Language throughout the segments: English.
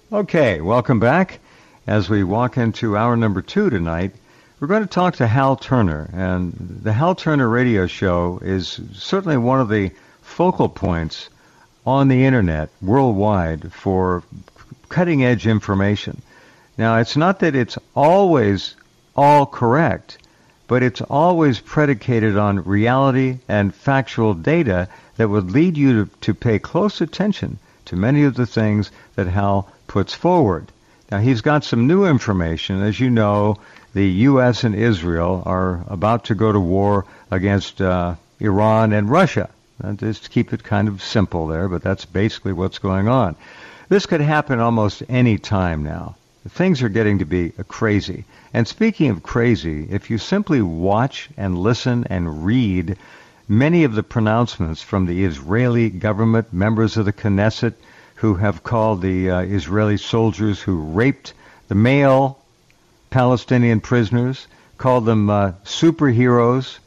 Okay, welcome back. As we walk into hour number 2 tonight, we're going to talk to Hal Turner. And the Hal Turner radio show is certainly one of the focal points on the internet worldwide for cutting-edge information. Now, it's not that it's always all correct, but it's always predicated on reality and factual data that would lead you to pay close attention to many of the things that Hal puts forward. Now, he's got some new information. As you know, the U.S. and Israel are about to go to war against Iran and Russia. Just keep it kind of simple there, but that's basically what's going on. This could happen almost any time now. Things are getting to be crazy. And speaking of crazy, if you simply watch and listen and read many of the pronouncements from the Israeli government, members of the Knesset, who have called the Israeli soldiers who raped the male Palestinian prisoners, called them superheroes.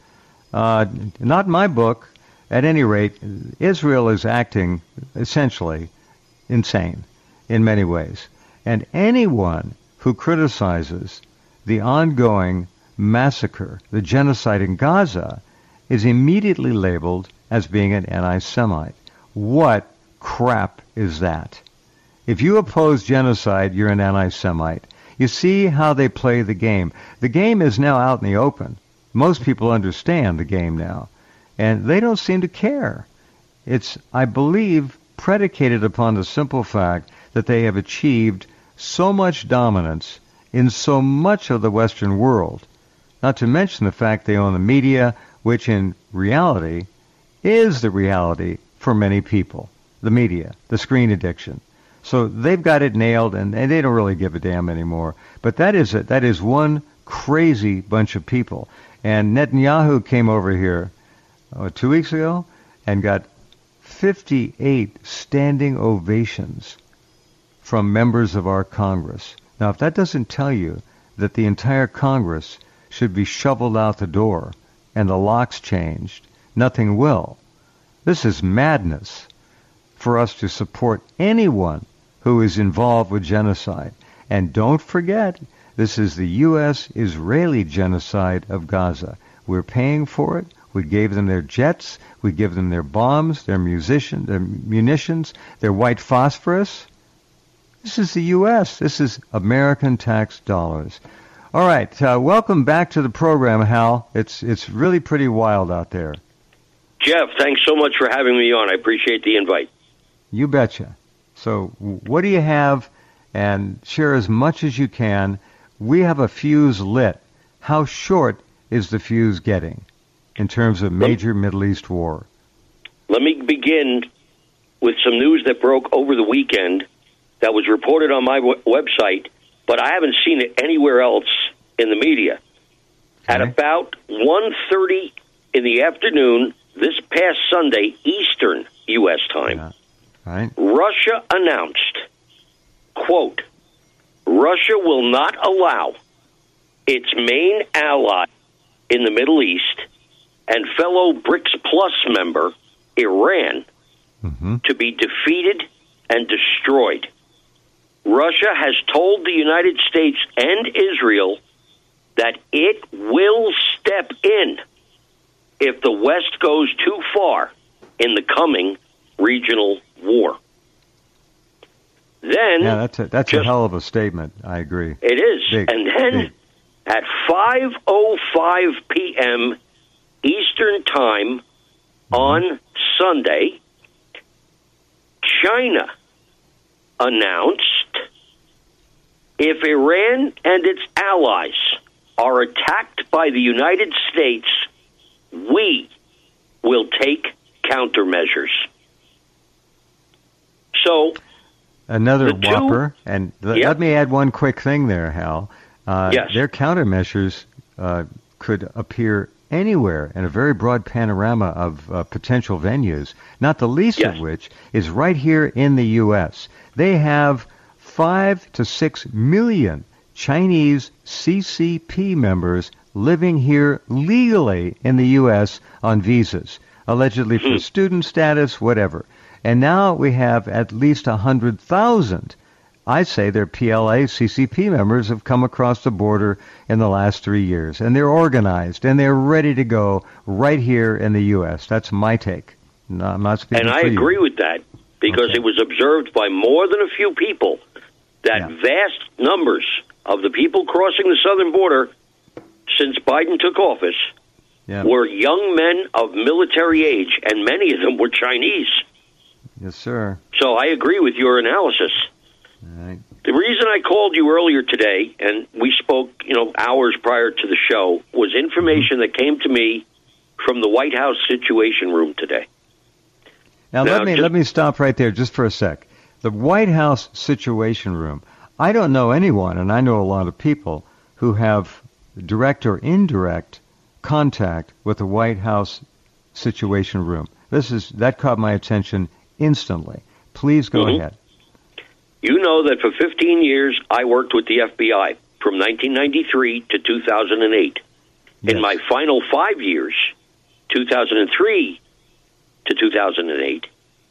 Not my book. At any rate, Israel is acting essentially insane in many ways. And anyone who criticizes the ongoing massacre, the genocide in Gaza, is immediately labeled as being an anti-Semite. What crap is that? If you oppose genocide, you're an anti-Semite. You see how they play the game. The game is now out in the open. Most people understand the game now, and they don't seem to care. It's, I believe, predicated upon the simple fact that they have achieved so much dominance in so much of the Western world, not to mention the fact they own the media, which in reality is the reality for many people. The media, the screen addiction. So they've got it nailed, and they don't really give a damn anymore. But that is one crazy bunch of people. And Netanyahu came over here 2 weeks ago and got 58 standing ovations from members of our Congress. Now, if that doesn't tell you that the entire Congress should be shoveled out the door and the locks changed, nothing will. This is madness for us to support anyone who is involved with genocide. And don't forget, this is the U.S.-Israeli genocide of Gaza. We're paying for it. We gave them their jets. We give them their bombs, their munitions, their white phosphorus. This is the U.S. This is American tax dollars. All right, welcome back to the program, Hal. It's really pretty wild out there. Jeff, thanks so much for having me on. I appreciate the invite. You betcha. So what do you have? And share as much as you can. We have a fuse lit. How short is the fuse getting in terms of major Middle East war? Let me begin with some news that broke over the weekend that was reported on my website, but I haven't seen it anywhere else in the media. Okay. At about 1:30 in the afternoon, this past Sunday, Eastern U.S. time, yeah. Right. Russia announced, quote, Russia will not allow its main ally in the Middle East and fellow BRICS Plus member, Iran, to be defeated and destroyed. Russia has told the United States and Israel that it will step in if the West goes too far in the coming regional war. Then, yeah, that's a hell of a statement. I agree. It is. Big, and then big. At 5:05 p.m. Eastern Time on Sunday, China announced if Iran and its allies are attacked by the United States, we will take countermeasures. So, another whopper, and let me add one quick thing there, Hal. Yes. Their countermeasures could appear anywhere in a very broad panorama of potential venues, not the least of which is right here in the U.S. They have 5 to 6 million Chinese CCP members living here legally in the U.S. on visas, allegedly for student status, whatever. And now we have at least 100,000 I'd say their PLA, CCP members have come across the border in the last 3 years, and they're organized, and they're ready to go right here in the U.S. That's my take. No, I'm not speaking for you. And I agree with that, because it was observed by more than a few people that vast numbers of the people crossing the southern border since Biden took office were young men of military age, and many of them were Chinese. Yes, sir. So I agree with your analysis. All right. The reason I called you earlier today, and we spoke, hours prior to the show, was information that came to me from the White House Situation Room today. Now let me stop right there just for a sec. The White House Situation Room. I don't know anyone, and I know a lot of people who have direct or indirect contact with the White House Situation Room. That caught my attention instantly. Please go ahead. You know that for 15 years I worked with the FBI from 1993 to 2008. Yes. In my final 5 years, 2003 to 2008,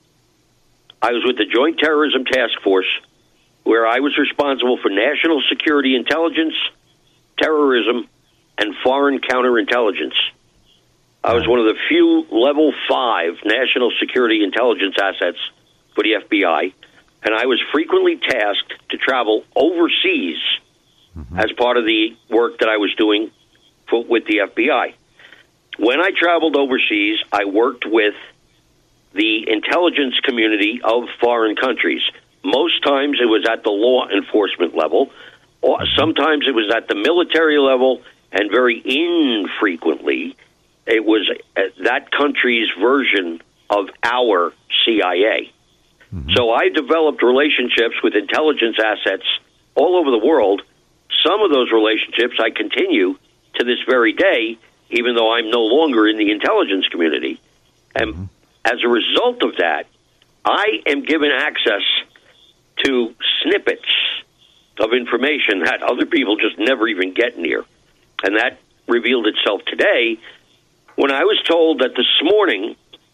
I was with the Joint Terrorism Task Force, where I was responsible for national security intelligence, terrorism, and foreign counterintelligence. I was one of the few level 5 national security intelligence assets for the FBI, and I was frequently tasked to travel overseas as part of the work that I was doing with the FBI. When I traveled overseas, I worked with the intelligence community of foreign countries. Most times it was at the law enforcement level, or sometimes it was at the military level, and very infrequently it was that country's version of our CIA. So I developed relationships with intelligence assets all over the world. Some of those relationships I continue to this very day, even though I'm no longer in the intelligence community. And as a result of that, I am given access to snippets of information that other people just never even get near. And that revealed itself today when I was told that this morning,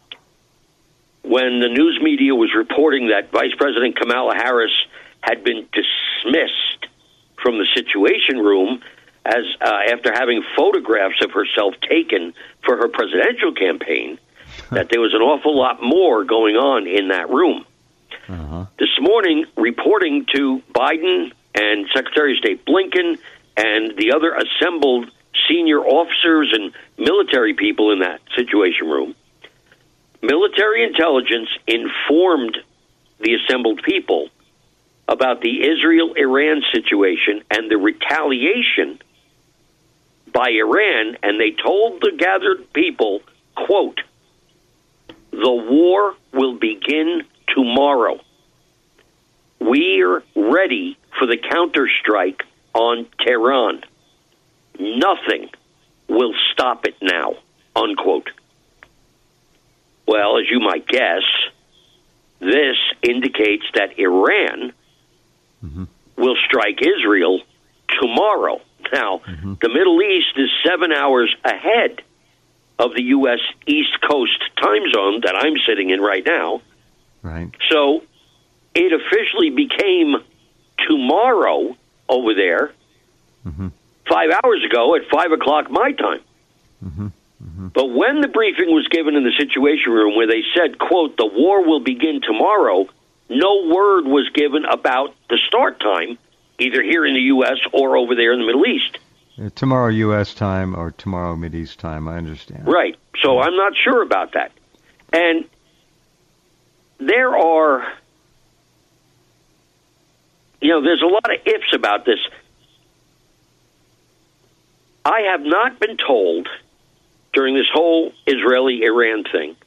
when the news media was reporting that Vice President Kamala Harris had been dismissed from the Situation Room as after having photographs of herself taken for her presidential campaign, that there was an awful lot more going on in that room. This morning, reporting to Biden and Secretary of State Blinken and the other assembled senior officers and military people in that Situation Room, military intelligence informed the assembled people about the Israel-Iran situation and the retaliation by Iran, and they told the gathered people, quote, "The war will begin tomorrow. We're ready for the counterstrike on Tehran. Nothing will stop it now," unquote. Well, as you might guess, this indicates that Iran will strike Israel tomorrow. Now, the Middle East is 7 hours ahead of the U.S. East Coast time zone that I'm sitting in right now. Right. So it officially became tomorrow over there 5 hours ago at 5 o'clock my time. But when the briefing was given in the Situation Room where they said, quote, "The war will begin tomorrow," no word was given about the start time, either here in the U.S. or over there in the Middle East. Tomorrow U.S. time or tomorrow Mideast time, I understand. Right. So I'm not sure about that. And there are, there's a lot of ifs about this. I have not been told during this whole Israeli-Iran thing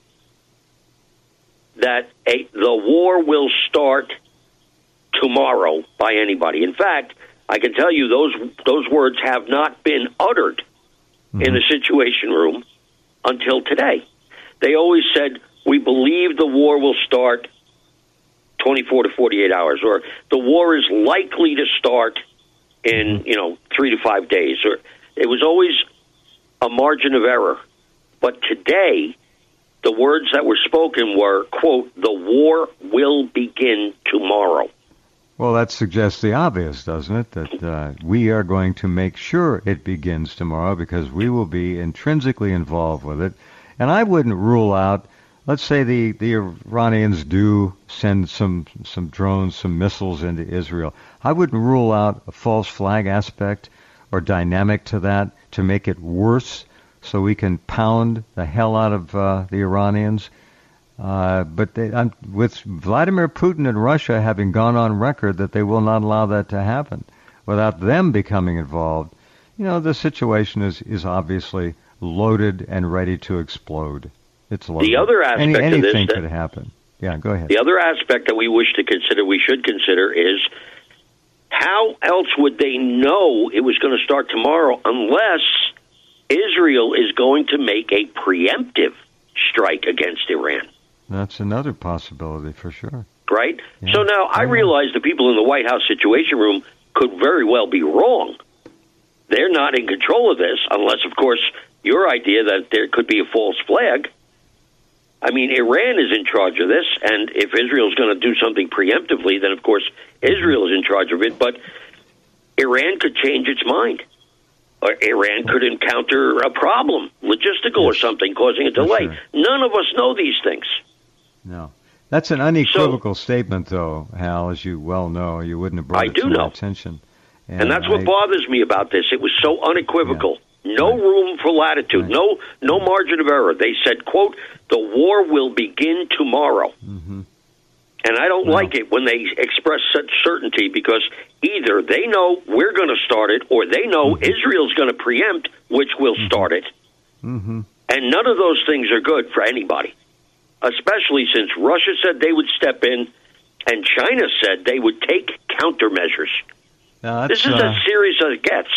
that the war will start tomorrow by anybody. In fact, I can tell you those words have not been uttered in the Situation Room until today. They always said, "We believe the war will start 24 to 48 hours," or "the war is likely to start in 3 to 5 days," or it was always a margin of error. But today, the words that were spoken were, quote, "The war will begin tomorrow." Well, that suggests the obvious, doesn't it? That we are going to make sure it begins tomorrow because we will be intrinsically involved with it. And I wouldn't rule out, let's say the Iranians do send some drones, some missiles into Israel. I wouldn't rule out a false flag aspect or dynamic to that to make it worse so we can pound the hell out of the Iranians. But with Vladimir Putin and Russia having gone on record that they will not allow that to happen without them becoming involved, the situation is obviously loaded and ready to explode. It's loaded. The other aspect anything of this could happen. Yeah, go ahead. The other aspect that we should consider is how else would they know it was going to start tomorrow unless Israel is going to make a preemptive strike against Iran? That's another possibility for sure. Right? Yeah. So now I realize the people in the White House Situation Room could very well be wrong. They're not in control of this unless, of course, your idea that there could be a false flag. I mean, Iran is in charge of this, and if Israel is going to do something preemptively, then, of course, Israel is in charge of it. But Iran could change its mind. Or Iran could encounter a problem, logistical or something, causing a delay. Sure. None of us know these things. No. That's an unequivocal statement, though, Hal, as you well know. You wouldn't have brought it to my attention. And that's what bothers me about this. It was so unequivocal. Yeah. No room for latitude. Right. No margin of error. They said, quote, the war will begin tomorrow. Mm-hmm. And I don't like it when they express such certainty because either they know we're going to start it or they know Israel's going to preempt, which will start it. Mm-hmm. And none of those things are good for anybody, especially since Russia said they would step in and China said they would take countermeasures. This is as serious as it gets.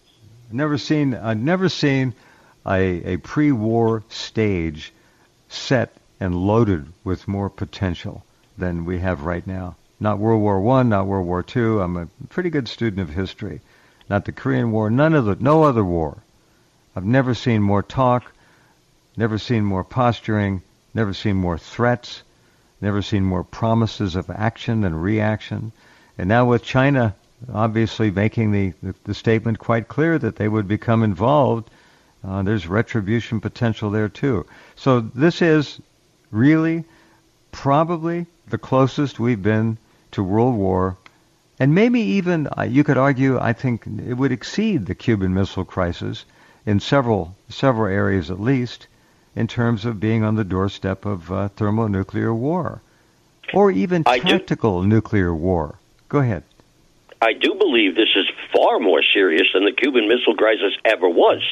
I've never seen a pre-war stage set and loaded with more potential than we have right now. Not World War I, not World War II. I'm a pretty good student of history. Not the Korean War, no other war. I've never seen more talk, never seen more posturing, never seen more threats, never seen more promises of action and reaction. And now with China obviously making the statement quite clear that they would become involved, there's retribution potential there too. So this is really probably the closest we've been to World War, and maybe even, you could argue, I think it would exceed the Cuban Missile Crisis in several areas at least, in terms of being on the doorstep of thermonuclear war, or even tactical nuclear war. Go ahead. I do believe this is far more serious than the Cuban Missile Crisis ever was.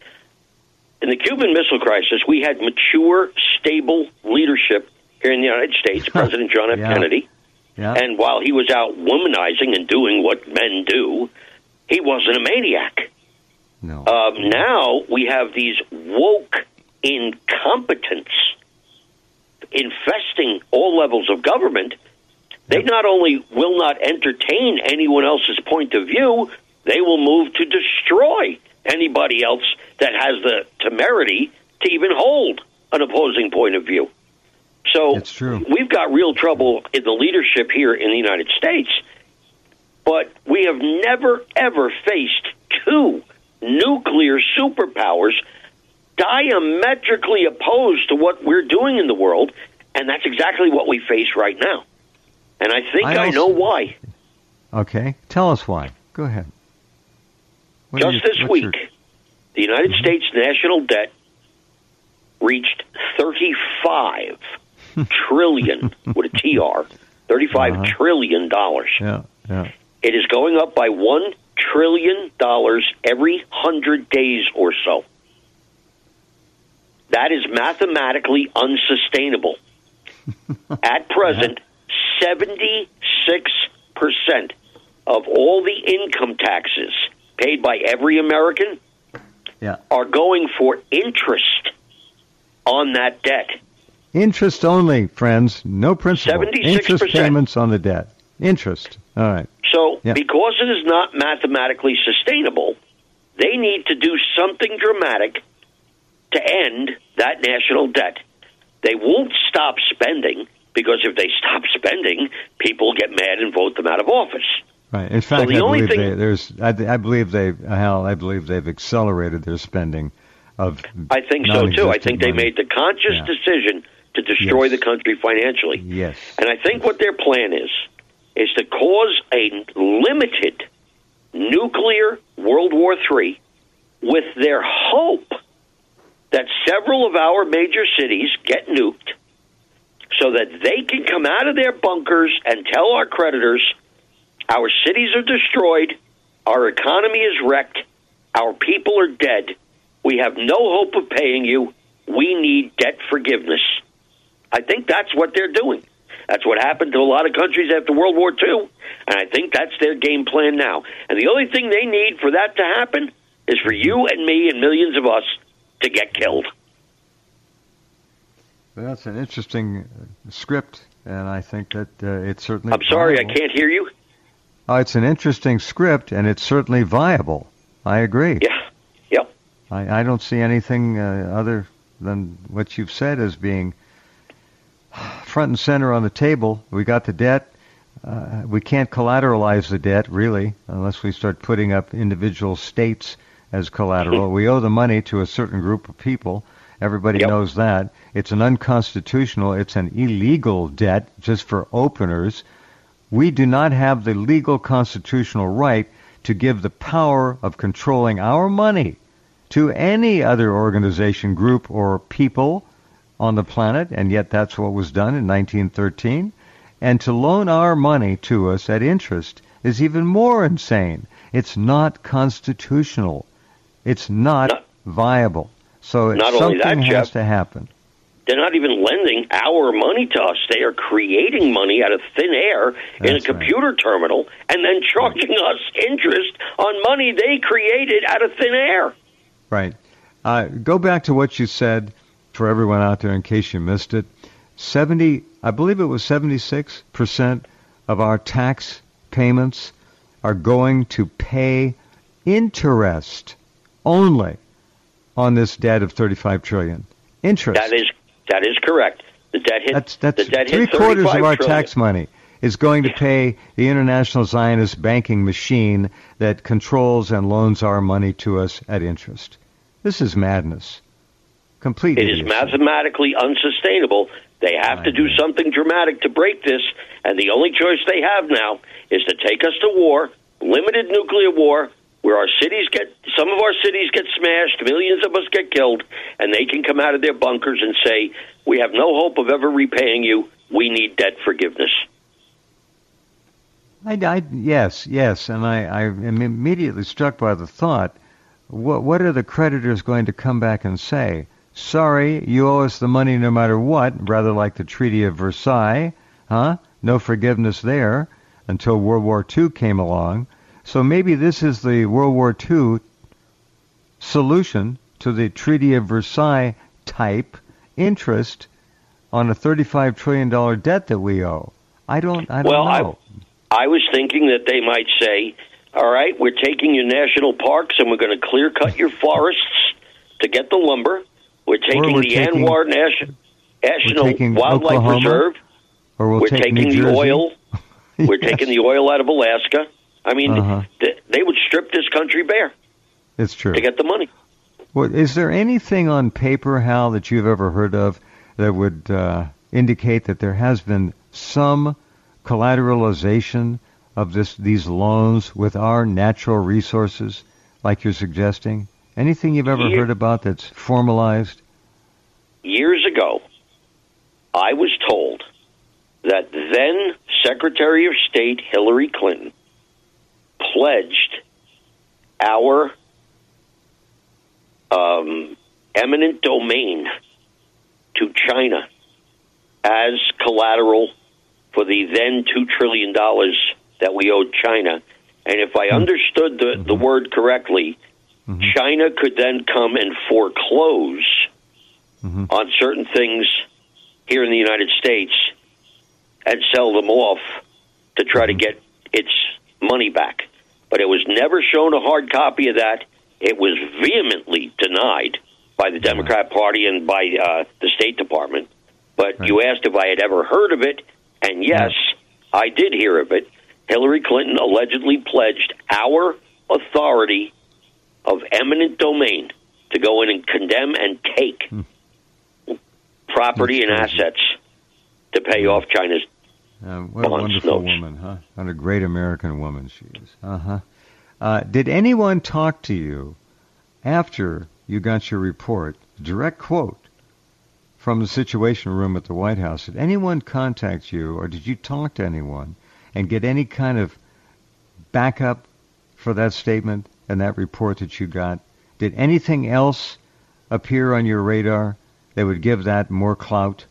In the Cuban Missile Crisis, we had mature, stable leadership here in the United States, President John F. Kennedy. Yeah. And while he was out womanizing and doing what men do, he wasn't a maniac. No. Now we have these woke incompetents infesting all levels of government. They not only will not entertain anyone else's point of view, they will move to destroy anybody else that has the temerity to even hold an opposing point of view. So it's true. We've got real trouble in the leadership here in the United States, but we have never, ever faced two nuclear superpowers diametrically opposed to what we're doing in the world, and that's exactly what we face right now. And I think I know why. Okay. Tell us why. Go ahead. Just this week, the United States national debt reached $35 trillion, with a TR, $35 trillion. Yeah, yeah. It is going up by $1 trillion every 100 days or so. That is mathematically unsustainable. At present, 76% of all the income taxes paid by every American are going for interest on that debt. Interest only, friends. No principal. 76%. Interest payments on the debt. Interest. All right. So, because it is not mathematically sustainable, they need to do something dramatic to end that national debt. They won't stop spending. because if they stop spending, people get mad and vote them out of office. Right. In fact, I believe they've accelerated their spending of. I think so too. I think they made the conscious decision to destroy the country financially. Yes. And I think what their plan is to cause a limited nuclear World War III with their hope that several of our major cities get nuked so that they can come out of their bunkers and tell our creditors, our cities are destroyed, our economy is wrecked, our people are dead, we have no hope of paying you, we need debt forgiveness. I think that's what they're doing. That's what happened to a lot of countries after World War II, and I think that's their game plan now. And the only thing they need for that to happen is for you and me and millions of us to get killed. Well, that's an interesting script, and I think that it's certainly I'm sorry, viable. I can't hear you. Oh, it's an interesting script, and it's certainly viable. I agree. Yeah. Yep. I don't see anything other than what you've said as being front and center on the table. We got the debt. We can't collateralize the debt, really, unless we start putting up individual states as collateral. We owe the money to a certain group of people. Everybody knows that. It's an unconstitutional, it's an illegal debt, just for openers. We do not have the legal constitutional right to give the power of controlling our money to any other organization, group, or people on the planet, and yet that's what was done in 1913. And to loan our money to us at interest is even more insane. It's not constitutional. It's not viable. So something has to happen. They're not even lending our money to us. They are creating money out of thin air in a computer terminal and then charging us interest on money they created out of thin air. Right. Go back to what you said for everyone out there in case you missed it. I believe it was 76% of our tax payments are going to pay interest only on this debt of $35 trillion. Interest. That is correct. The debt hit. That's the debt three-quarters of our trillion. tax money is going to pay the international Zionist banking machine that controls and loans our money to us at interest. This is madness. Complete idiocy. It is mathematically unsustainable. They have to do something dramatic to break this, and the only choice they have now is to take us to war, limited nuclear war, where some of our cities get smashed, millions of us get killed, and they can come out of their bunkers and say, we have no hope of ever repaying you, we need debt forgiveness. Yes, and I am immediately struck by the thought, what are the creditors going to come back and say? Sorry, you owe us the money no matter what, rather like the Treaty of Versailles, huh? No forgiveness there until World War II came along. So maybe this is the World War II solution to the Treaty of Versailles type interest on a $35 trillion debt that we owe. I don't know. I was thinking that they might say, all right, we're taking your national parks and we're going to clear cut your forests to get the lumber. We're taking the Anwar National Wildlife Oklahoma, Reserve. Or we're taking the oil. Yes. We're taking the oil out of Alaska. I mean, they would strip this country bare. It's true. To get the money. Well, is there anything on paper, Hal, that you've ever heard of that would indicate that there has been some collateralization of these loans with our natural resources, like you're suggesting? Anything you've ever heard about that's formalized? Years ago, I was told that then Secretary of State Hillary Clinton pledged our eminent domain to China as collateral for the then $2 trillion that we owed China. And if I understood the word correctly, China could then come and foreclose on certain things here in the United States and sell them off to try to get its money back. But it was never shown a hard copy of that. It was vehemently denied by the Democrat Party and by the State Department. But you asked if I had ever heard of it, and yes, I did hear of it. Hillary Clinton allegedly pledged our authority of eminent domain to go in and condemn and take property and assets to pay off China's what a wonderful woman, huh? What a great American woman she is. Did anyone talk to you after you got your report? Direct quote from the Situation Room at the White House. Did anyone contact you, or did you talk to anyone and get any kind of backup for that statement and that report that you got? Did anything else appear on your radar that would give that more clout?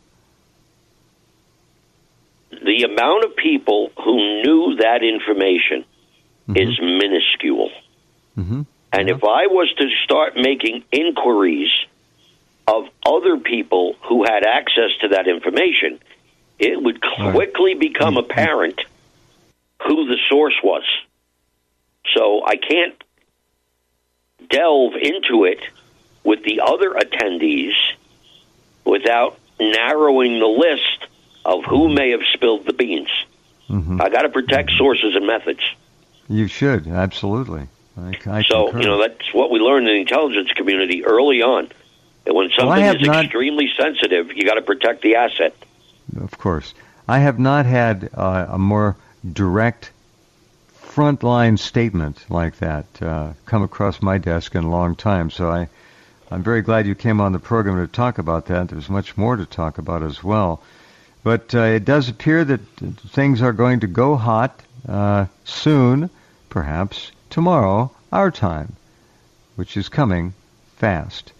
The amount of people who knew that information is minuscule. And if I was to start making inquiries of other people who had access to that information, it would quickly become apparent who the source was. So I can't delve into it with the other attendees without narrowing the list of who may have spilled the beans. I got to protect sources and methods. You should, absolutely. I so, concur. That's what we learned in the intelligence community early on. That when something is extremely sensitive, you got to protect the asset. Of course. I have not had a more direct frontline statement like that come across my desk in a long time. So I'm very glad you came on the program to talk about that. There's much more to talk about as well. But it does appear that things are going to go hot soon, perhaps tomorrow, our time, which is coming fast.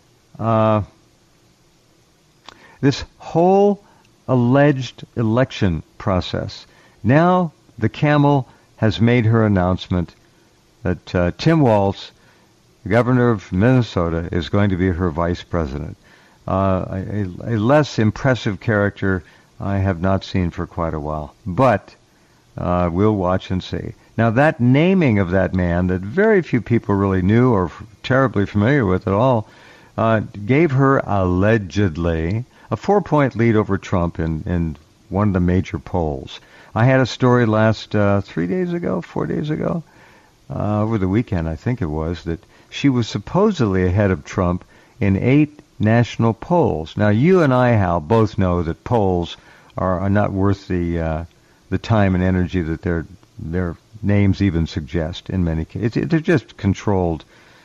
This whole alleged election process, now the Camel has made her announcement that Tim Walz, the governor of Minnesota, is going to be her vice president. A less impressive character I have not seen for quite a while, but we'll watch and see. Now, that naming of that man that very few people really knew or terribly familiar with at all gave her allegedly a 4-point lead over Trump in one of the major polls. I had a story last 4 days ago, over the weekend I think it was, that she was supposedly ahead of Trump in 8 national polls. Now, you and I, Hal, both know that polls are not worth the time and energy that their names even suggest in many cases. They're just controlled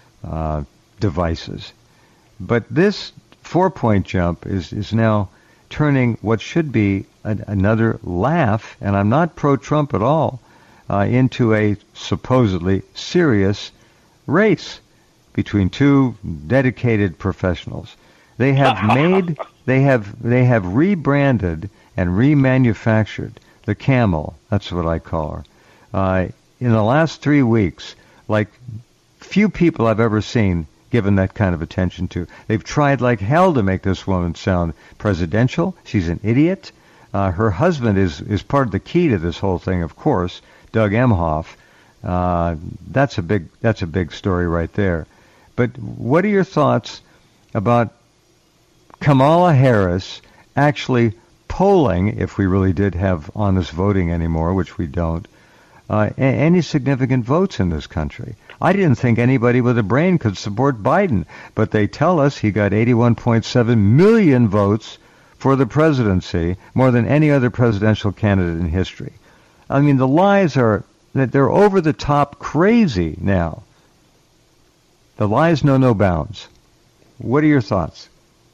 devices. But this 4-point jump is now turning what should be another laugh, and I'm not pro-Trump at all, into a supposedly serious race between two dedicated professionals. They have they have rebranded and remanufactured the Camel. That's what I call her. In the last 3 weeks, like few people I've ever seen given that kind of attention to. They've tried like hell to make this woman sound presidential. She's an idiot. Her husband is part of the key to this whole thing, of course, Doug Emhoff. That's a big story right there. But what are your thoughts about Kamala Harris actually polling, if we really did have honest voting anymore, which we don't, any significant votes in this country? I didn't think anybody with a brain could support Biden, but they tell us he got 81.7 million votes for the presidency, more than any other presidential candidate in history. I mean, the lies they're over the top crazy now. The lies know no bounds. What are your thoughts?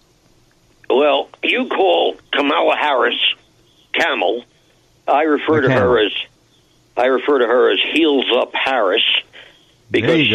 Well, you call Kamala Harris Camel. I refer to her as Heels Up Harris, because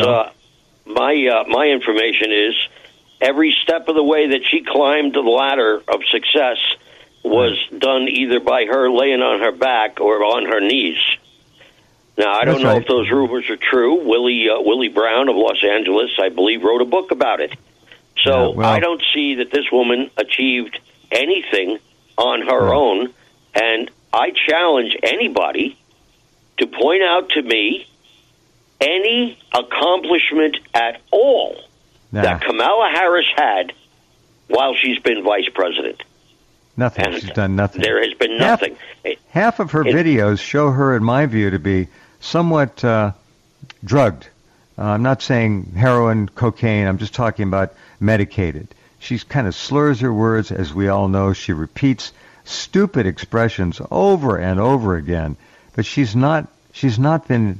my information is every step of the way that she climbed the ladder of success was done either by her laying on her back or on her knees. Now, I don't know if those rumors are true. Willie Brown of Los Angeles, I believe, wrote a book about it. So I don't see that this woman achieved anything on her own, and I challenge anybody to point out to me any accomplishment at all that Kamala Harris had while she's been vice president. Nothing. And She's done nothing. There has been nothing. Half of her videos show her, in my view, to be somewhat drugged. I'm not saying heroin, cocaine. I'm just talking about medicated. She kind of slurs her words, as we all know. She repeats stupid expressions over and over again. But she's not been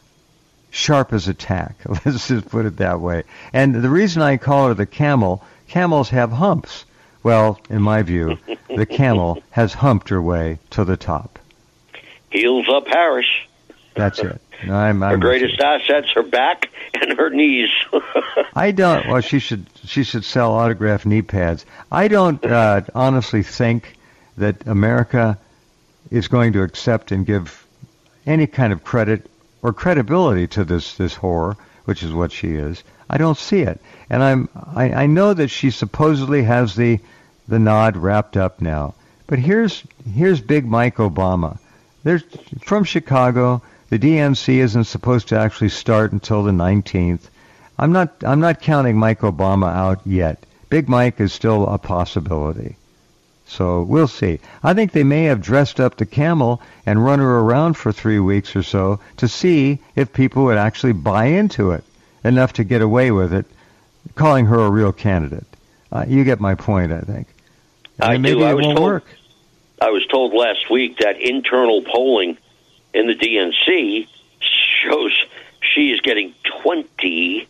sharp as a tack. Let's just put it that way. And the reason I call her the camel, camels have humps. Well, in my view, the camel has humped her way to the top. Heels up, Harris. That's it. Her greatest assets, her back and her knees. I don't. Well, she should sell autographed knee pads. I don't honestly think that America is going to accept and give any kind of credit or credibility to this whore, which is what she is. I don't see it, and I know that she supposedly has the nod wrapped up now. But here's Big Mike Obama. There's from Chicago. The DNC isn't supposed to actually start until the 19th. I'm not counting Mike Obama out yet. Big Mike is still a possibility. So we'll see. I think they may have dressed up the camel and run her around for 3 weeks or so to see if people would actually buy into it enough to get away with it, calling her a real candidate. You get my point, I think. I maybe do. It won't work. I was told last week that internal polling in the DNC shows she is getting 20%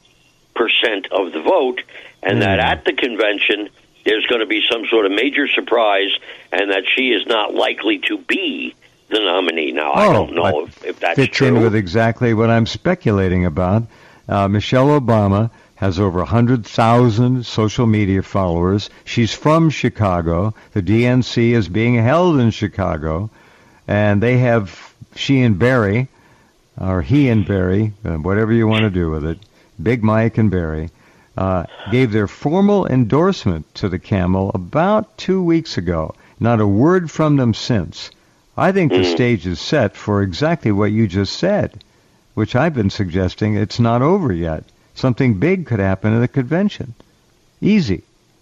of the vote, and that at the convention there's going to be some sort of major surprise, and that she is not likely to be the nominee. Now, I don't know if that's fits true. In with exactly what I'm speculating about. Michelle Obama has over 100,000 social media followers. She's from Chicago. The DNC is being held in Chicago, and they have she and Barry, or he and Barry, whatever you want to do with it, Big Mike and Barry, gave their formal endorsement to the camel about 2 weeks ago. Not a word from them since. I think the stage is set for exactly what you just said, which I've been suggesting it's not over yet. Something big could happen at the convention. Easy.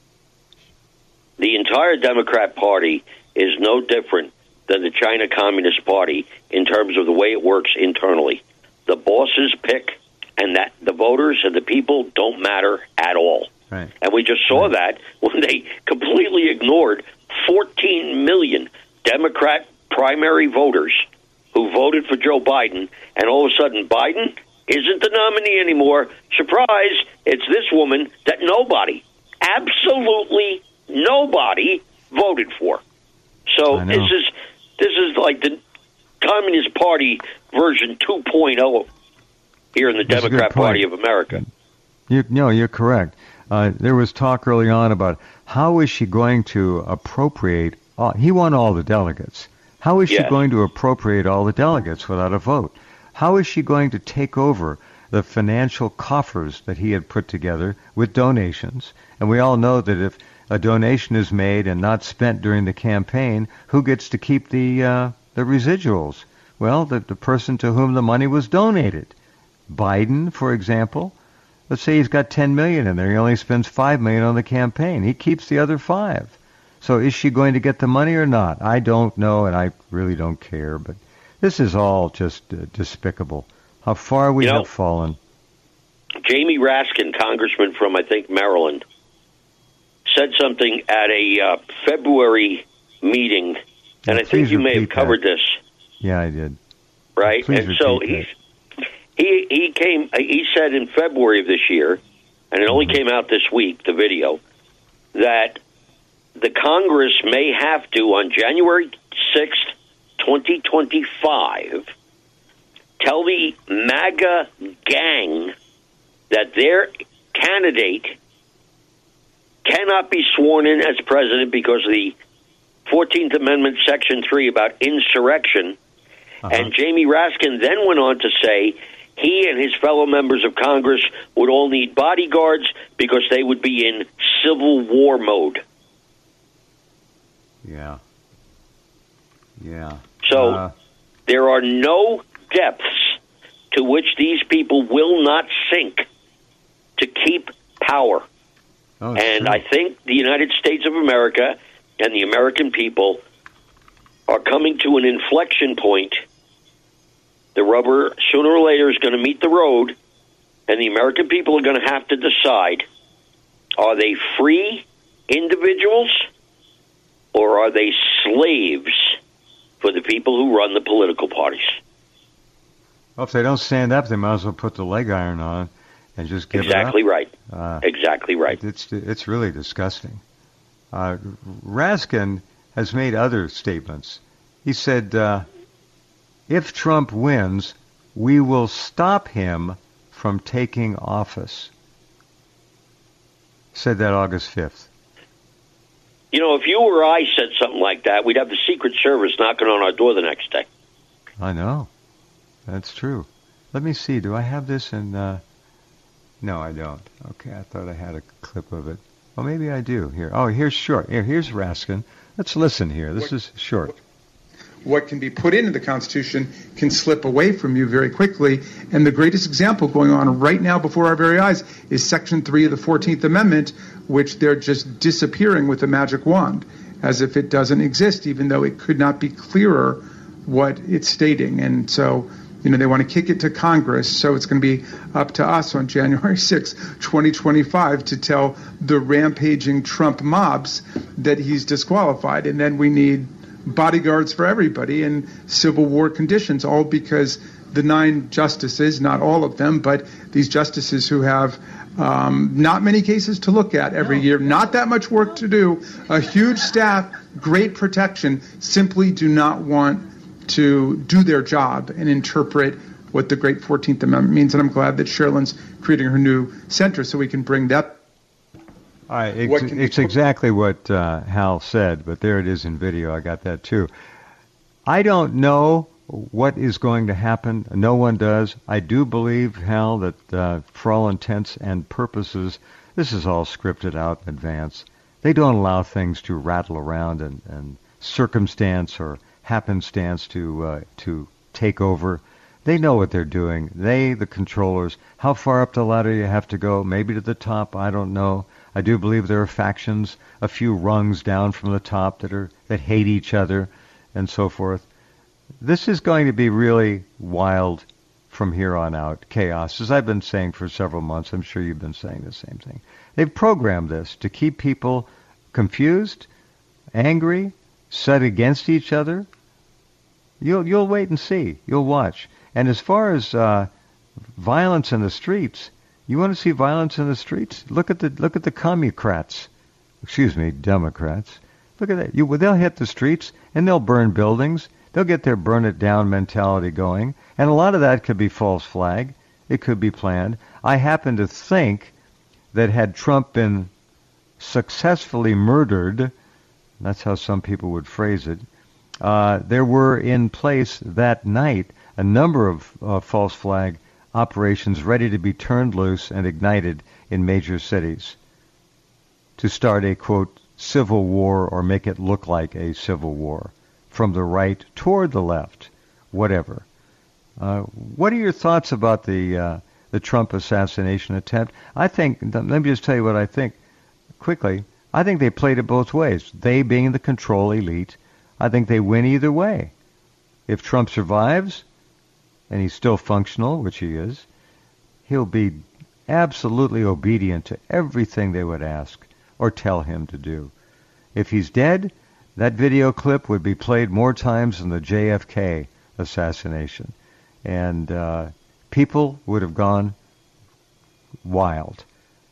The entire Democrat Party is no different than the China Communist Party in terms of the way it works internally. The bosses pick, and that the voters and the people don't matter at all. Right. And we just saw that when they completely ignored 14 million Democrat primary voters who voted for Joe Biden, and all of a sudden Biden isn't the nominee anymore. Surprise, it's this woman that nobody, absolutely nobody, voted for. So this is like the Communist Party version 2.0 here in the Democrat Party of America. You're correct. There was talk early on about how is she going to appropriate. He won all the delegates. How is she going to appropriate all the delegates without a vote? How is she going to take over the financial coffers that he had put together with donations? And we all know that if a donation is made and not spent during the campaign, who gets to keep the residuals? Well, the person to whom the money was donated. Biden, for example, let's say he's got $10 million in there. He only spends $5 million on the campaign. He keeps the other $5 million. So is she going to get the money or not? I don't know, and I really don't care. But this is all just despicable. How far we have fallen. Jamie Raskin, congressman from, I think, Maryland, said something at a February meeting, and I think you may have covered this. Yeah, I did. Right? And so he said in February of this year, and it only came out this week, the video, that the Congress may have to, on January 6th, 2025, tell the MAGA gang that their candidate cannot be sworn in as president because of the 14th Amendment, Section 3 about insurrection. And Jamie Raskin then went on to say he and his fellow members of Congress would all need bodyguards because they would be in civil war mode. Yeah. So there are no depths to which these people will not sink to keep power. And I think the United States of America and the American people are coming to an inflection point. The rubber, sooner or later, is going to meet the road, and the American people are going to have to decide, are they free individuals or are they slaves for the people who run the political parties? Well, if they don't stand up, they might as well put the leg iron on and just give exactly it up. Right. Exactly right. It's really disgusting. Raskin has made other statements. He said, if Trump wins, we will stop him from taking office. Said that August 5th. You know, if you or I said something like that, we'd have the Secret Service knocking on our door the next day. I know. That's true. Let me see. Do I have this in... No, I don't. Okay, I thought I had a clip of it. Well, maybe I do. Here. Oh, here's short. Here's Raskin. Let's listen here. This is short. What can be put into the Constitution can slip away from you very quickly. And the greatest example going on right now before our very eyes is Section 3 of the 14th Amendment, which they're just disappearing with a magic wand, as if it doesn't exist, even though it could not be clearer what it's stating. And so, they want to kick it to Congress, so it's going to be up to us on January 6, 2025, to tell the rampaging Trump mobs that he's disqualified. And then we need bodyguards for everybody in Civil War conditions, all because the 9 justices, not all of them, but these justices who have not many cases to look at every year, not that much work to do, a huge staff, great protection, simply do not want to do their job and interpret what the great 14th Amendment means. And I'm glad that Sherilyn's creating her new center so we can bring that. It's exactly what Hal said, but there it is in video. I got that too. I don't know what is going to happen. No one does. I do believe, Hal, that for all intents and purposes, this is all scripted out in advance. They don't allow things to rattle around and circumstance or happenstance to take over. They know what they're doing. The controllers. How far up the ladder you have to go? Maybe to the top. I don't know. I do believe there are factions a few rungs down from the top that hate each other and so forth. This is going to be really wild from here on out. Chaos, as I've been saying for several months. I'm sure you've been saying the same thing. They've programmed this to keep people confused, angry, set against each other. You'll wait and see. You'll watch. And as far as violence in the streets, you want to see violence in the streets? Look at the Democrats. Look at that. They'll hit the streets and they'll burn buildings. They'll get their burn it down mentality going. And a lot of that could be false flag. It could be planned. I happen to think that had Trump been successfully murdered, that's how some people would phrase it, there were in place that night a number of false flag operations ready to be turned loose and ignited in major cities to start a, quote, civil war or make it look like a civil war from the right toward the left, whatever. What are your thoughts about the Trump assassination attempt? I think, let me just tell you what I think quickly. I think they played it both ways. They being the control elite, I think they win either way. If Trump survives, and he's still functional, which he is, he'll be absolutely obedient to everything they would ask or tell him to do. If he's dead, that video clip would be played more times than the JFK assassination. And people would have gone wild.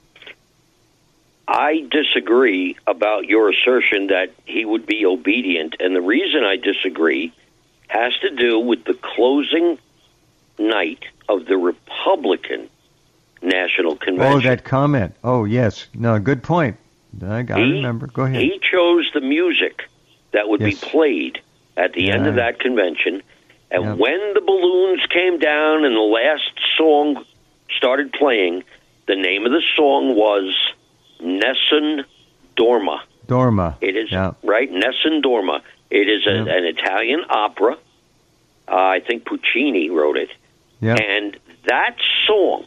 I disagree about your assertion that he would be obedient. And the reason I disagree has to do with the closing night of the Republican National Convention. Oh, that comment. Oh, yes. No, good point. I remember. Go ahead. He chose the music that would be played at the end of that convention. And when the balloons came down and the last song started playing, the name of the song was Nessun Dorma. Dorma. It is, right? Nessun Dorma. It is an Italian opera. I think Puccini wrote it. Yep. And that song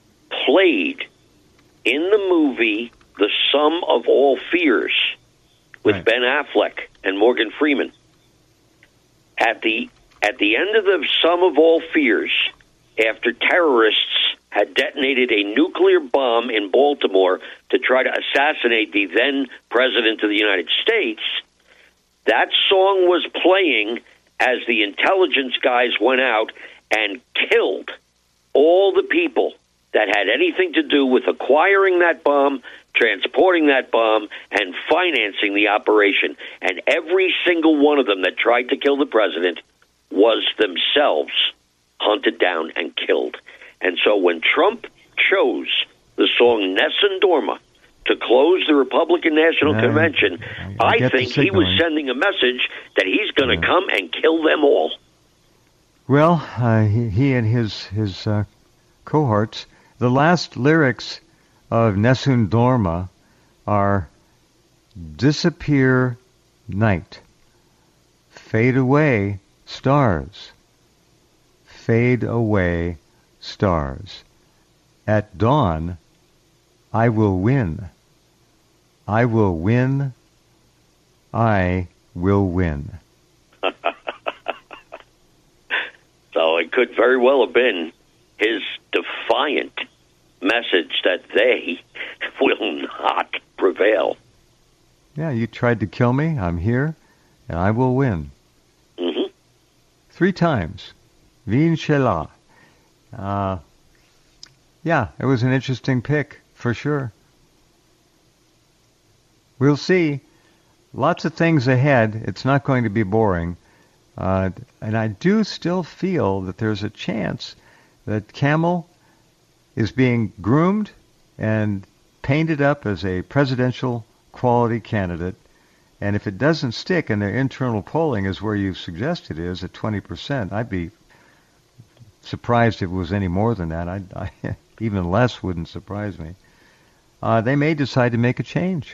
played in the movie The Sum of All Fears with Ben Affleck and Morgan Freeman. At the end of the sum of all fears, after terrorists had detonated a nuclear bomb in Baltimore to try to assassinate the then President of the United States, that song was playing as the intelligence guys went out and killed all the people that had anything to do with acquiring that bomb, transporting that bomb, and financing the operation. And every single one of them that tried to kill the president was themselves hunted down and killed. And so when Trump chose the song Nessun Dorma to close the Republican National Convention, I think he was sending a message that he's going to come and kill them all. Well, he and his cohorts, the last lyrics of Nessun Dorma are disappear night, fade away stars, fade away stars. At dawn, I will win. I will win. I will win. So it could very well have been his defiant message that they will not prevail. Yeah, you tried to kill me. I'm here, and I will win. Mm-hmm. 3 times. Vincela. Yeah, it was an interesting pick, for sure. We'll see. Lots of things ahead. It's not going to be boring. And I do still feel that there's a chance that Kamala is being groomed and painted up as a presidential quality candidate. And if it doesn't stick and their internal polling is where you've suggested it is at 20%, I'd be surprised if it was any more than that. I even less wouldn't surprise me. They may decide to make a change.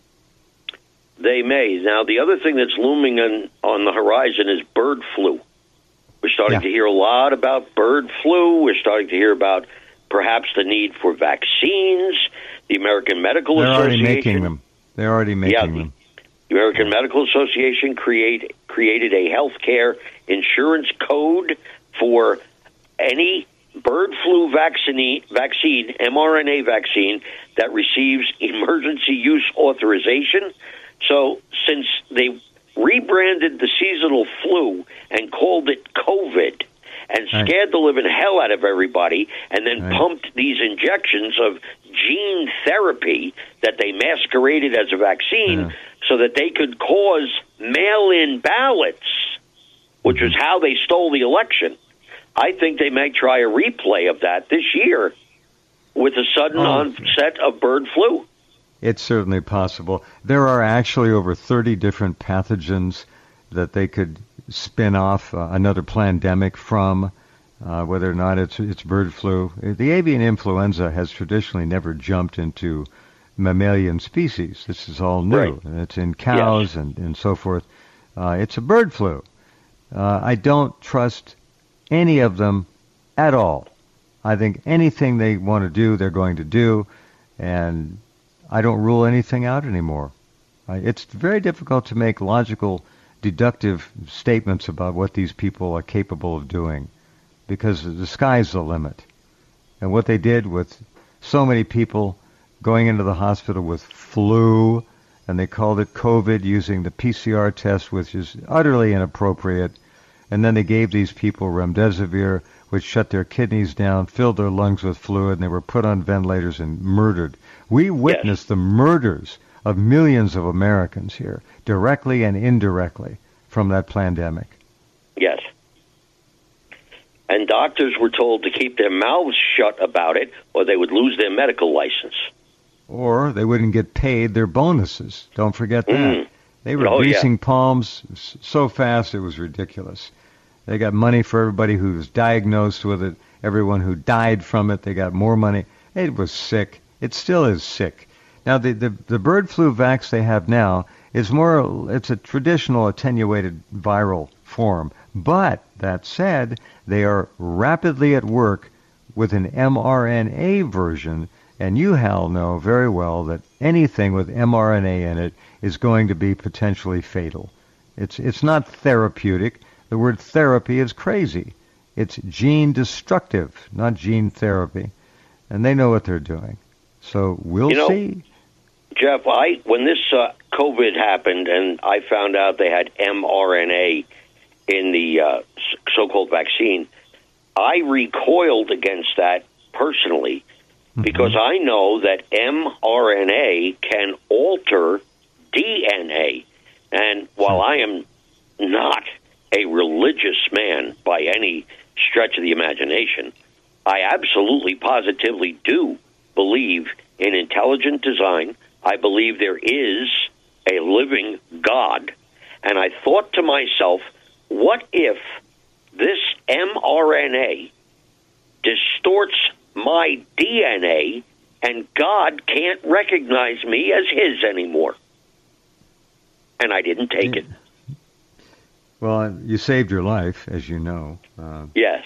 They may. Now, the other thing that's looming on the horizon is bird flu. We're starting to hear a lot about bird flu. We're starting to hear about perhaps the need for vaccines. The American Medical Association... They're already making them. They're already making them. The American Medical Association created a health care insurance code for any bird flu vaccine, mRNA vaccine, that receives emergency use authorization. So since they rebranded the seasonal flu and called it COVID and scared the living hell out of everybody and then pumped these injections of gene therapy that they masqueraded as a vaccine so that they could cause mail-in ballots, which was how they stole the election. I think they may try a replay of that this year with a sudden onset of bird flu. It's certainly possible. There are actually over 30 different pathogens that they could spin off another pandemic from, whether or not it's bird flu. The avian influenza has traditionally never jumped into mammalian species. This is all new. Right. It's in cows and so forth. It's a bird flu. I don't trust any of them at all. I think anything they want to do, they're going to do, and I don't rule anything out anymore. It's very difficult to make logical, deductive statements about what these people are capable of doing because the sky's the limit. And what they did with so many people going into the hospital with flu, and they called it COVID using the PCR test, which is utterly inappropriate. And then they gave these people remdesivir, which shut their kidneys down, filled their lungs with fluid, and they were put on ventilators and murdered. We witnessed the murders of millions of Americans here, directly and indirectly, from that pandemic. Yes. And doctors were told to keep their mouths shut about it, or they would lose their medical license. Or they wouldn't get paid their bonuses. Don't forget that. They were greasing palms so fast it was ridiculous. They got money for everybody who was diagnosed with it, everyone who died from it. They got more money. It was sick. It still is sick. Now, the bird flu vax they have now is it's a traditional attenuated viral form. But, that said, they are rapidly at work with an mRNA version And you, Hal, know very well that anything with mRNA in it is going to be potentially fatal. It's not therapeutic. The word therapy is crazy. It's gene destructive, not gene therapy. And they know what they're doing. So we'll see. Jeff, when this COVID happened and I found out they had mRNA in the so-called vaccine, I recoiled against that personally because I know that mRNA can alter DNA. And while I am not a religious man by any stretch of the imagination, I absolutely positively do believe in intelligent design. I believe there is a living God. And I thought to myself, what if this mRNA distorts my DNA and God can't recognize me as his anymore? And I didn't take it. Well, you saved your life, as you know. Yes.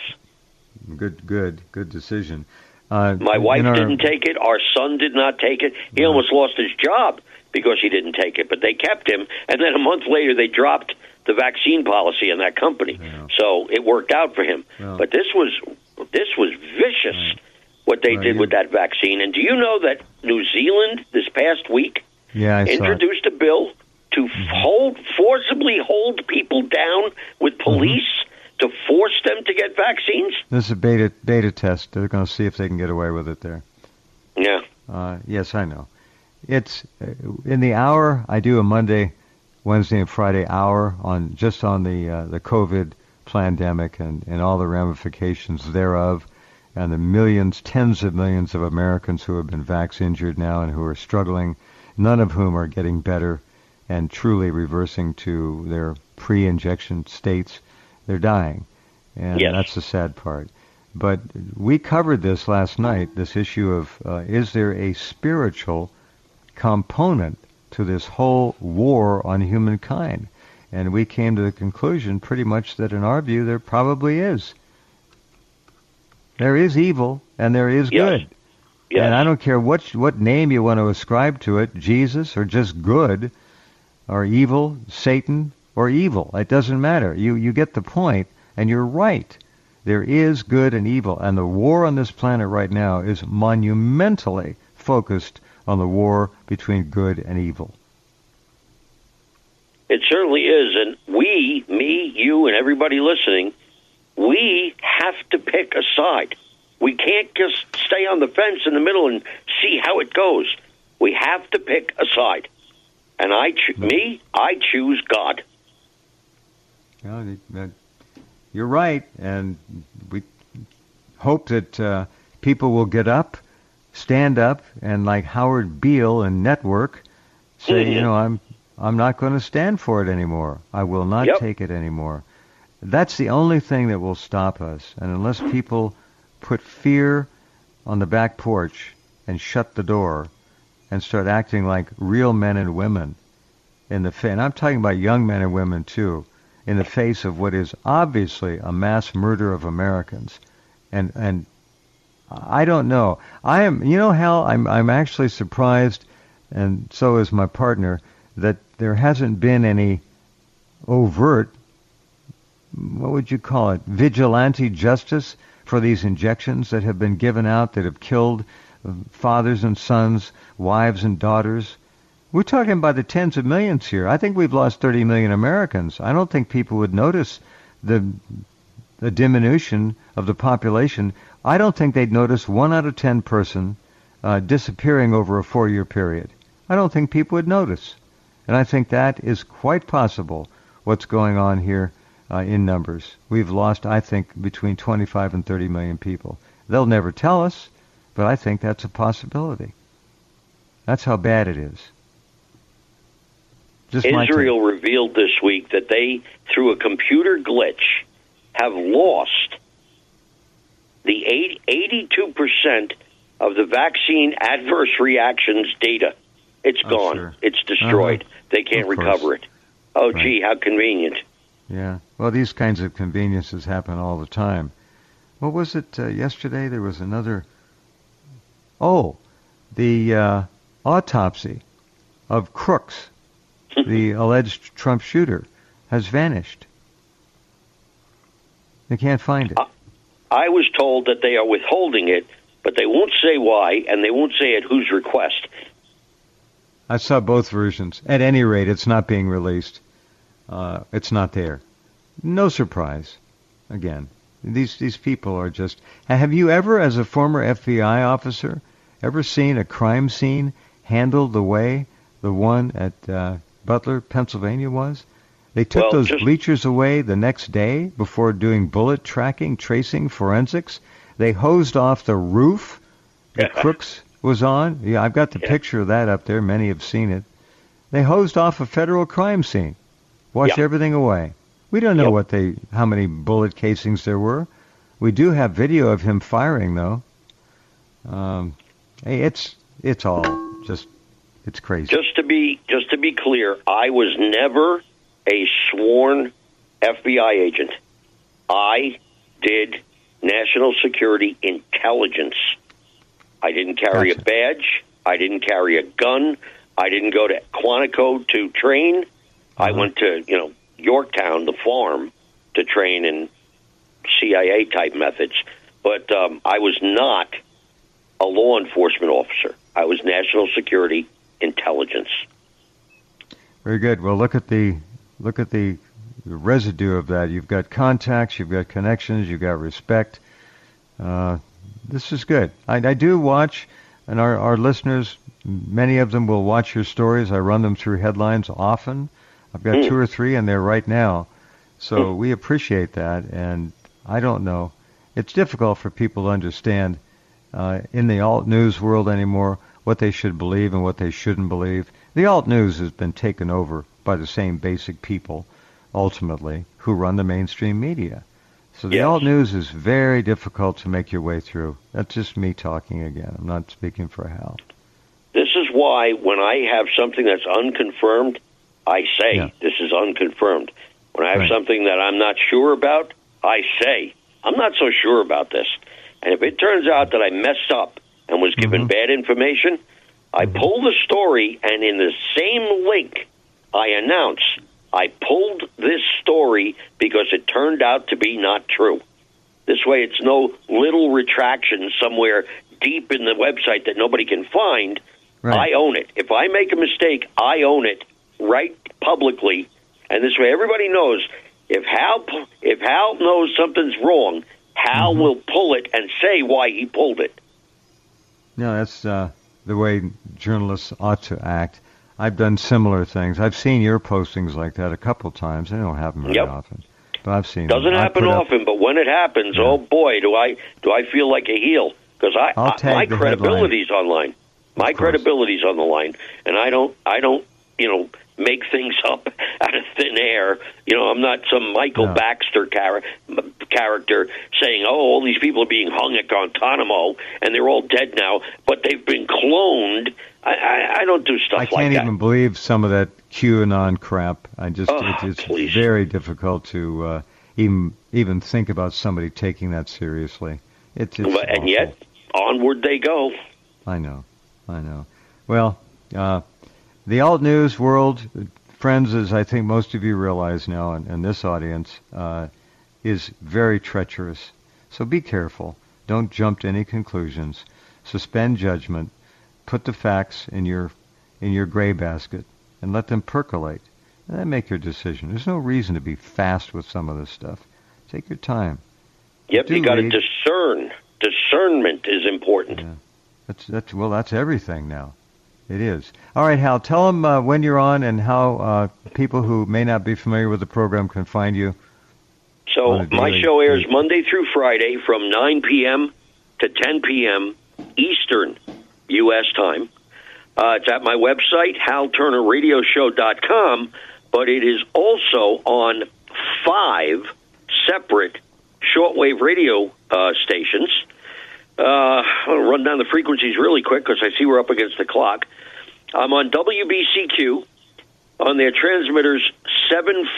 Good decision. My wife didn't take it. Our son did not take it. He almost lost his job because he didn't take it, but they kept him. And then a month later, they dropped the vaccine policy in that company. Yeah. So it worked out for him. Well, but this was vicious, what they did with that vaccine. And do you know that New Zealand this past week introduced a bill to forcibly hold people down with police to force them to get vaccines? This is a beta test. They're going to see if they can get away with it there. Yeah. Yes, I know. It's in the hour. I do a Monday, Wednesday, and Friday hour on the COVID pandemic and all the ramifications thereof, and the millions, tens of millions of Americans who have been vaccinated now and who are struggling, none of whom are getting better and truly reversing to their pre-injection states. They're dying, and that's the sad part. But we covered this last night, this issue of is there a spiritual component to this whole war on humankind? And we came to the conclusion pretty much that in our view there probably is. There is evil and there is good. Yes. And I don't care what name you want to ascribe to it, Jesus or just good or evil, Satan or evil. It doesn't matter. You get the point, and you're right. There is good and evil, and the war on this planet right now is monumentally focused on the war between good and evil. It certainly is, and we, me, you, and everybody listening, we have to pick a side. We can't just stay on the fence in the middle and see how it goes. We have to pick a side. And I choose God. You're right, and we hope that people will get up, stand up, and like Howard Beale and Network, say, I'm not going to stand for it anymore. I will not take it anymore. That's the only thing that will stop us. And unless people put fear on the back porch and shut the door and start acting like real men and women and I'm talking about young men and women too, in the face of what is obviously a mass murder of Americans. And I don't know. Hal, I'm actually surprised, and so is my partner, that there hasn't been any overt, what would you call it, vigilante justice for these injections that have been given out that have killed fathers and sons, wives and daughters. We're talking about the tens of millions here. I think we've lost 30 million Americans. I don't think people would notice the diminution of the population. I don't think they'd notice 1 out of 10 person disappearing over a 4-year period. I don't think people would notice. And I think that is quite possible, what's going on here in numbers. We've lost, I think, between 25 and 30 million people. They'll never tell us, but I think that's a possibility. That's how bad it is. Israel revealed this week that they, through a computer glitch, have lost the 82% of the vaccine adverse reactions data. It's gone. Sure. It's destroyed. They can't recover it. Oh, right. Gee, how convenient. Yeah. Well, these kinds of conveniences happen all the time. What was it yesterday? There was another... the autopsy of Crooks, the alleged Trump shooter, has vanished. They can't find it. I was told that they are withholding it, but they won't say why, and they won't say at whose request. I saw both versions. At any rate, it's not being released. It's not there. No surprise. Again, these people are just... Have you ever, as a former FBI officer, ever seen a crime scene handled the way the one at Butler, Pennsylvania was? They took those bleachers away the next day before doing bullet tracking, tracing, forensics. They hosed off the roof that Crooks was on. Yeah, I've got the picture of that up there. Many have seen it. They hosed off a federal crime scene, washed everything away. We don't know how many bullet casings there were. We do have video of him firing, though. Hey, it's all just, it's crazy. Just to be clear, I was never a sworn FBI agent. I did national security intelligence. I didn't carry a badge. I didn't carry a gun. I didn't go to Quantico to train. I went to, Yorktown, the farm, to train in CIA-type methods. But I was not a law enforcement officer. I was national security intelligence. Very good. Well, look at the residue of that. You've got contacts, you've got connections, you've got respect. This is good. I do watch, and our listeners, many of them will watch your stories. I run them through headlines often. I've got 2 or 3 in there right now. So we appreciate that, and I don't know. It's difficult for people to understand in the alt news world anymore what they should believe and what they shouldn't believe. The alt news has been taken over by the same basic people, ultimately, who run the mainstream media. So the alt news is very difficult to make your way through. That's just me talking again. I'm not speaking for Hal. This is why when I have something that's unconfirmed, I say this is unconfirmed. When I have something that I'm not sure about, I say, I'm not so sure about this. And if it turns out that I messed up and was given bad information, I pull the story, and in the same link, I announce, I pulled this story because it turned out to be not true. This way it's no little retraction somewhere deep in the website that nobody can find. Right. I own it. If I make a mistake, I own it right publicly. And this way everybody knows if Hal knows something's wrong, Hal will pull it and say why he pulled it. No, that's the way journalists ought to act. I've done similar things. I've seen your postings like that a couple times. They don't happen very often, but I've seen Doesn't happen often, but when it happens, oh boy, do I feel like a heel, because my credibility's online. My credibility's on the line, and I don't make things up out of thin air. I'm not some Michael Baxter character saying, "Oh, all these people are being hung at Guantanamo and they're all dead now, but they've been cloned." I don't do stuff like that. I can't even believe some of that QAnon crap. It's very difficult to even think about somebody taking that seriously. It's and yet, onward they go. I know. Well, the alt news world, friends, as I think most of you realize now, and this audience, is very treacherous. So be careful. Don't jump to any conclusions. Suspend judgment. Put the facts in your gray basket and let them percolate. And then make your decision. There's no reason to be fast with some of this stuff. Take your time. Yep, you got to discern. Discernment is important. Yeah. That's everything now. It is. All right, Hal, tell them when you're on and how people who may not be familiar with the program can find you. So my show airs Monday through Friday from 9 p.m. to 10 p.m. Eastern U.S. time. It's at my website, HalTurnerRadioshow.com, but it is also on 5 separate shortwave radio stations. I'll run down the frequencies really quick because I see we're up against the clock. I'm on WBCQ on their transmitters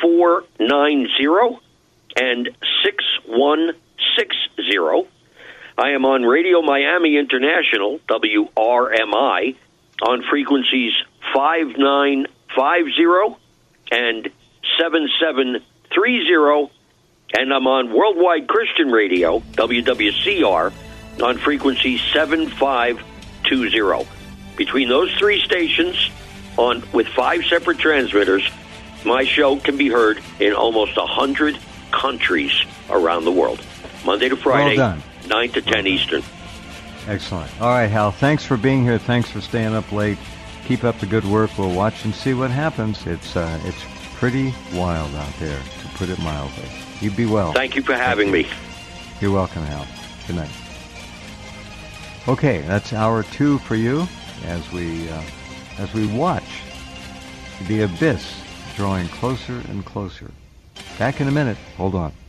7490 and 6160. I am on Radio Miami International, WRMI, on frequencies 5950 and 7730, and I'm on Worldwide Christian Radio, WWCR, on frequency 7520. Between those three stations, with 5 separate transmitters, my show can be heard in almost 100 countries around the world. Monday to Friday, well 9 to 10 Eastern. Excellent. All right, Hal, thanks for being here. Thanks for staying up late. Keep up the good work. We'll watch and see what happens. It's pretty wild out there, to put it mildly. You be well. Thank you for having me. You're welcome, Hal. Good night. Okay, that's hour 2 for you as we watch the abyss drawing closer and closer. Back in a minute. Hold on.